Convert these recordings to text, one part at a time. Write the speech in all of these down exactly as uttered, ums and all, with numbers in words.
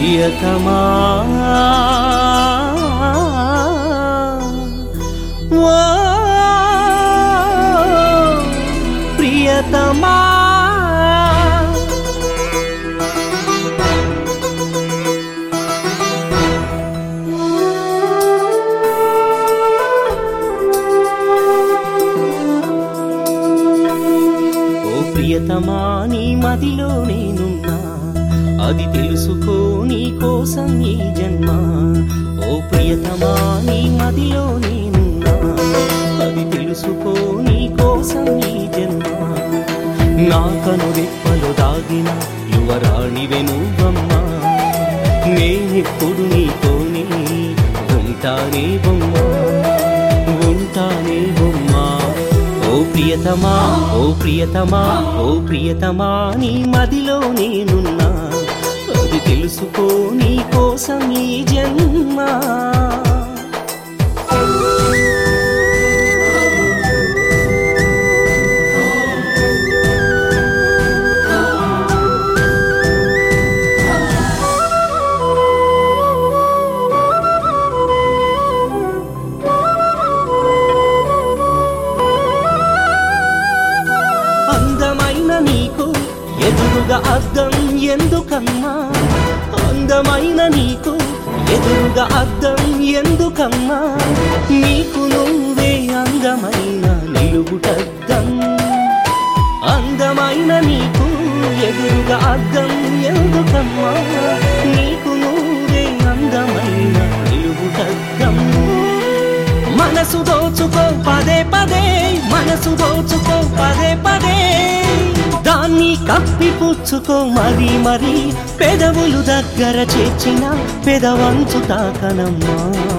ప్రియతమా ఓ ప్రియతమా ప్రియతమా నీ మదిలో నేనున్నా అది తెలుసుకో నీ కోసం ఈ జన్మ ఓ ప్రియతమా నీ మదిలో నేనున్నా అది తెలుసుకో నీ కోసం ఈ జన్మ నా కనురెప్పలో దాగిన యువరాణివే నువ్వమ్మా నేనెప్పుడు నీతోనే ఉంటానే బొమ్మ ఉంటానే బొమ్మ ఓ ప్రియతమా ఓ ప్రియతమా ఓ ప్రియతమా నీ మదిలో నేనున్నా అది తెలుసుకో నీ కోసం ఈ జన్మ నీకు ఎదురుగా అద్దం ఎందుకమ్మా అందమైన నీకు ఎదురుగా అద్దం ఎందుకమ్మా నీకు నువ్వే అందమైన నిలువుటద్దం అందమైన నీకు ఎదురుగా అద్దం ఎందుకమ్మా నీకు నువ్వే అందమైన నిలువుటద్దం మనసు దోచుకో పదే పదే మనసు దోచుకో పదే పదే దాన్ని కప్పిపుచ్చుకో మరి మరి పెదవులు దగ్గర చేర్చిన పెదవంచు తాకనమ్మా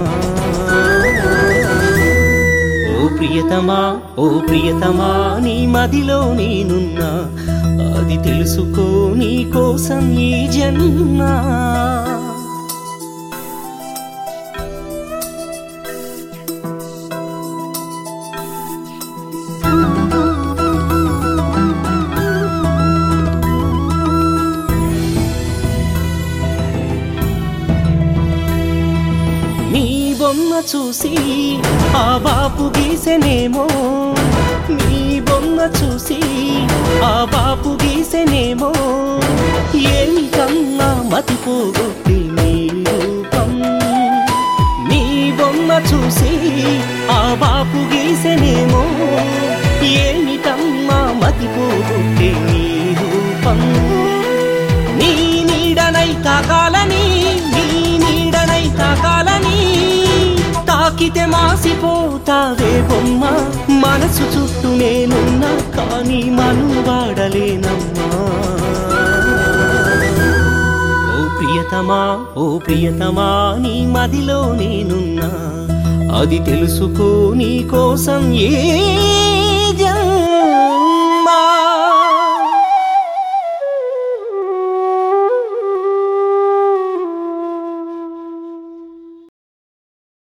ఓ ప్రియతమా ఓ ప్రియతమా నీ మదిలో నేనున్నా అది తెలుసుకో నీ కోసం ఈ జన్మ నీ బొమ్మ చూసి ఆ బాపు గీసెనేమో నీ బొమ్మ చూసి ఆ బాపు గీసెనేమో ఏమిటన్నా మతిపోగొట్టి నీ రూపం నీ బొమ్మ చూసి ఆ బాపు గీసెనేమో ఏమిటమ్మా మతిపోగొట్టి నీ రూపం నీ నీడనై తాకాలని నీ నీడనై తాకాలని తాకితే మాసిపోతావే బొమ్మ మనసు చుట్టూ నేనున్నా కానీ మనువాడలేనమ్మా ఓ ప్రియతమా ఓ ప్రియతమా నీ మదిలో నేనున్నా అది తెలుసుకో నీ కోసం ఏ